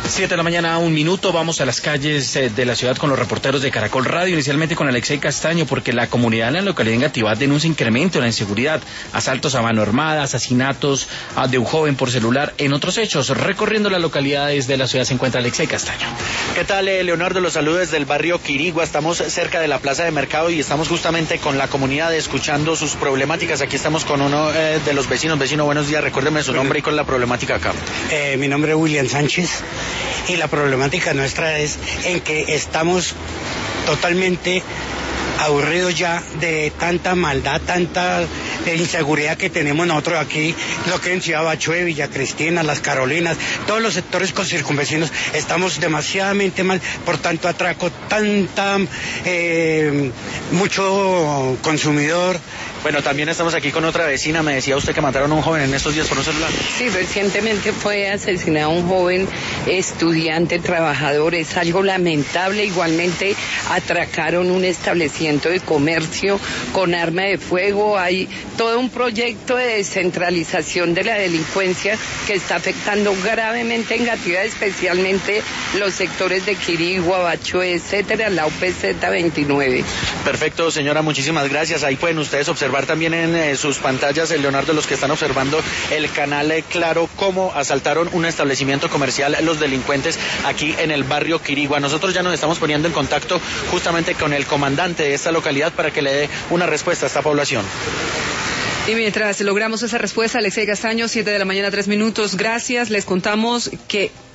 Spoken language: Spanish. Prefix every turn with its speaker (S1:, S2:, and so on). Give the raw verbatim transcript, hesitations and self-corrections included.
S1: Siete de la mañana, un minuto, vamos a las calles eh, de la ciudad con los reporteros de Caracol Radio, inicialmente con Alexei Castaño, porque la comunidad en la localidad de Engativá denuncia incremento en la inseguridad, asaltos a mano armada, asesinatos ah, de un joven por celular, en otros hechos. Recorriendo las localidades de la ciudad se encuentra Alexei Castaño.
S2: ¿Qué tal, eh, Leonardo? Los saludos desde el barrio Quirigua, estamos cerca de la plaza de mercado y estamos justamente con la comunidad escuchando sus problemáticas. Aquí estamos con uno eh, de los vecinos. Vecino, buenos días, recuérdeme su nombre y cuál es la problemática acá.
S3: Eh, mi nombre es William Sánchez. Y la problemática nuestra es en que estamos totalmente aburridos ya de tanta maldad, tanta inseguridad que tenemos nosotros aquí, lo que en Ciudad Bachué, Villa Cristina, Las Carolinas, todos los sectores con circunvecinos, estamos demasiadamente mal por tanto atraco, tanta, eh, mucho consumidor.
S2: Bueno, también estamos aquí con otra vecina. Me decía usted que mataron a un joven en estos días por un celular.
S4: Sí, recientemente fue asesinado un joven estudiante, trabajador. Es algo lamentable. Igualmente atracaron un establecimiento de comercio con arma de fuego. Hay todo un proyecto de descentralización de la delincuencia que está afectando gravemente en Engativá, especialmente los sectores de Quirigua, Bachué, etcétera, la U P Z veintinueve.
S2: Perfecto, señora, muchísimas gracias. Ahí pueden ustedes observar también en eh, sus pantallas, el Leonardo, los que están observando el canal eh, Claro, cómo asaltaron un establecimiento comercial los delincuentes aquí en el barrio Quirigua. Nosotros ya nos estamos poniendo en contacto justamente con el comandante de esta localidad para que le dé una respuesta a esta población.
S5: Y mientras logramos esa respuesta, Alexei Castaño, siete de la mañana, tres minutos, gracias. Les contamos que